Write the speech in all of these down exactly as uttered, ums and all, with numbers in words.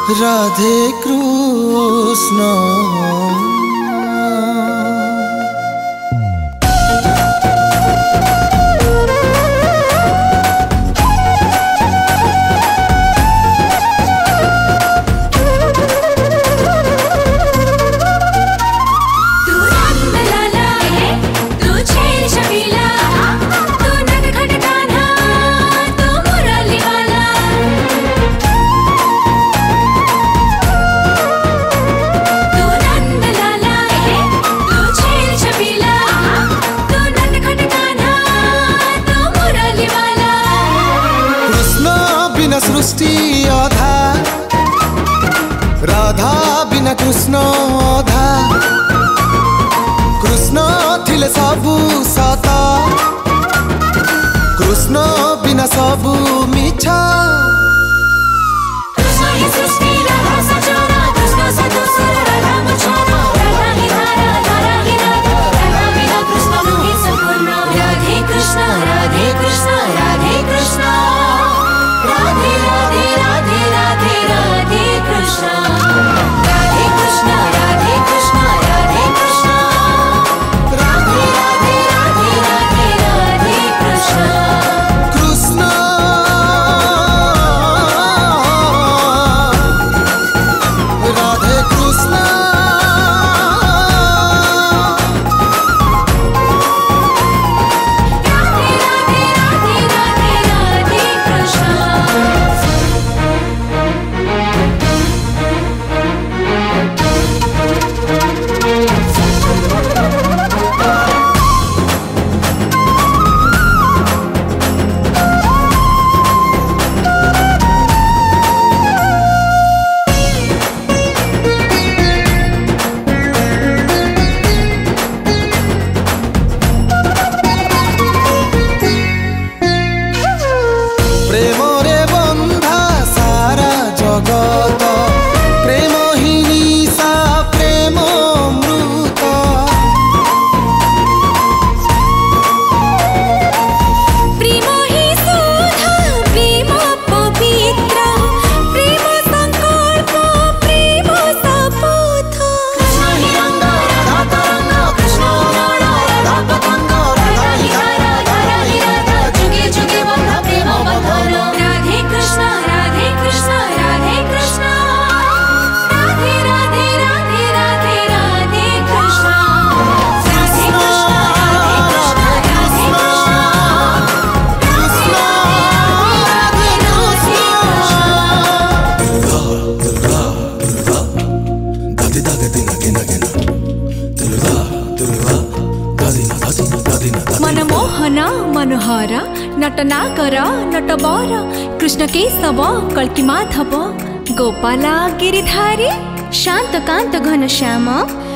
राधे कृष्ण। सृष्टि अधा, राधा बिना कृष्ण अधा। कृष्ण थिले सबु सता, कृष्ण बिना सबु मिछा। मनमोहन मनोहर नटनाकर नटवर कृष्ण केशव कल्की माधव गोपाला गिरिधारी शान्तकान्त घनश्याम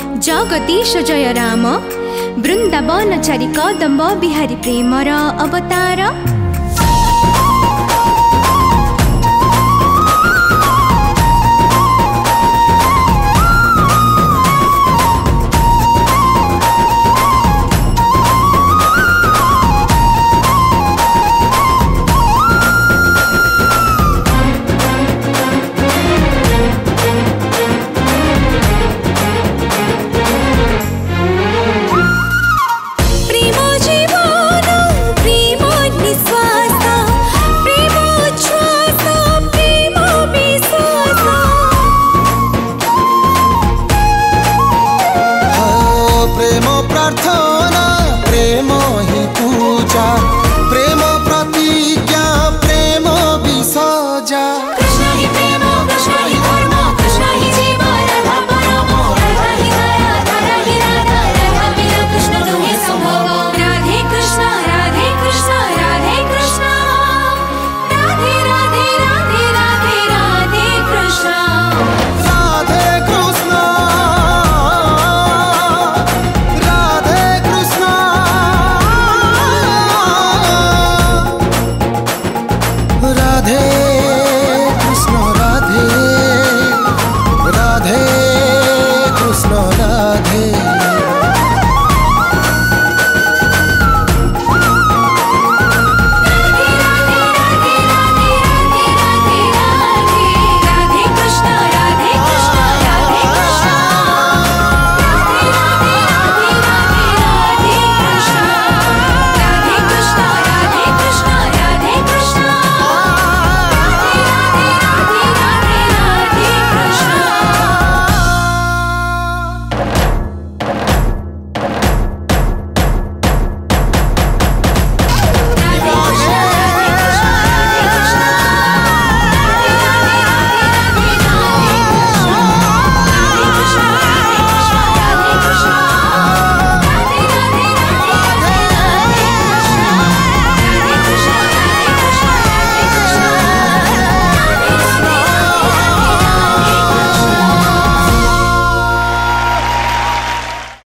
जगदीश जय राम वृन्दावनचारी कदम्ब बिहारी प्रेमर अवतार। प्रार्थना प्रेम ही पूजा, प्रेम प्रतिज्ञा प्रेम विसर्जा। कृष्ण ही प्रेम कृष्ण ही धर्म कृष्ण ही जीव राधा परम राधा ही दया धरा ही राधा राधा बिना कृष्ण दुहे संभव। राधे कृष्ण राधे कृष्ण राधे कृष्ण राधे राधे राधे राधे राधे कृष्ण राधे कृष्ण राधे